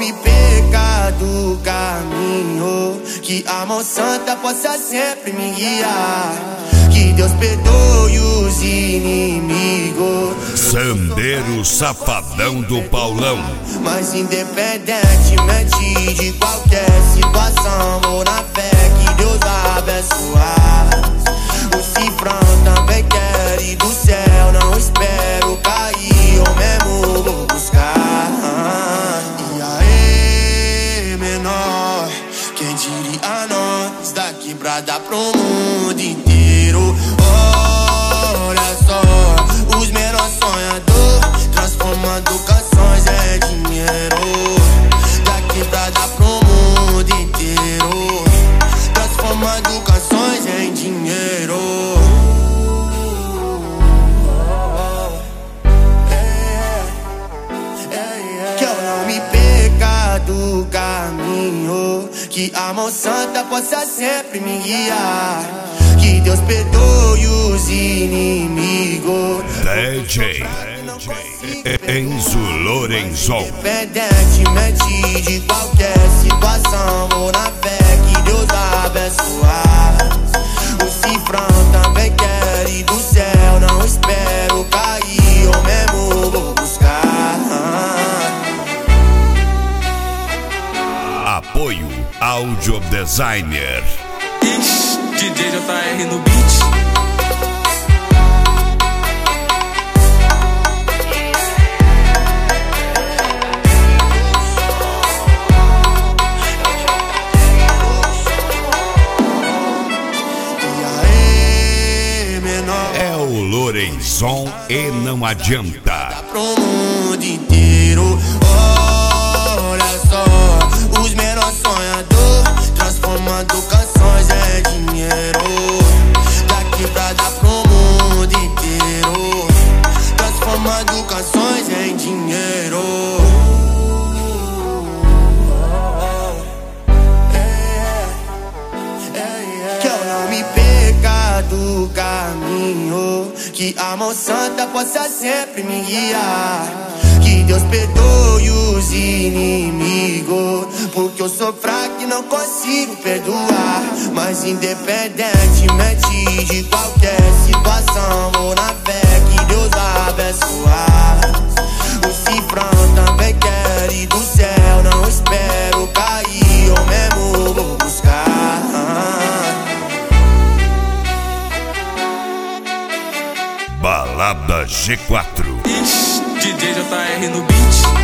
me perca do caminho, que a mão santa possa sempre me guiar. Que Deus perdoe os inimigos. Sandeiro Safadão do Paulão. Mas independentemente de qualquer situação, vou na fé que Deus vai abençoar. O cifrão também quer ir do céu, não espero cair, eu mesmo vou buscar. E aí, menor, quem diria nós da quebrada pro mundo inteiro? Olha só, os menores sonhadores transformando canções em dinheiro. Da quebrada pro mundo inteiro, transformando canções em dinheiro. Que eu não me perca do caminho, que a mão santa possa sempre me guiar. Que Deus perdoe os inimigos. DJ Enzo Lorenzon. Independentemente de qualquer situação, vou na fé que Deus vai abençoar. O cifrão também quer ir do céu, não espero cair, eu mesmo vou buscar. Apoio Audio Designer. DJ JR no beat. É o Lorenzon e não adianta. Pro mundo inteiro, olha só, os menores sonhadores transformando canções em dinheiro. Da quebrada pro mundo inteiro, transformando canções em dinheiro. Que eu não me perca do caminho, que a mão santa possa sempre me guiar. Que Deus perdoe os inimigos, porque eu sou fraco e não consigo perdoar. Mas independentemente de qualquer situação, vou na fé que Deus vai abençoar. O cifrão também quer ir do céu, não espero cair, eu mesmo vou buscar. Balada G4. DJ JR no beat.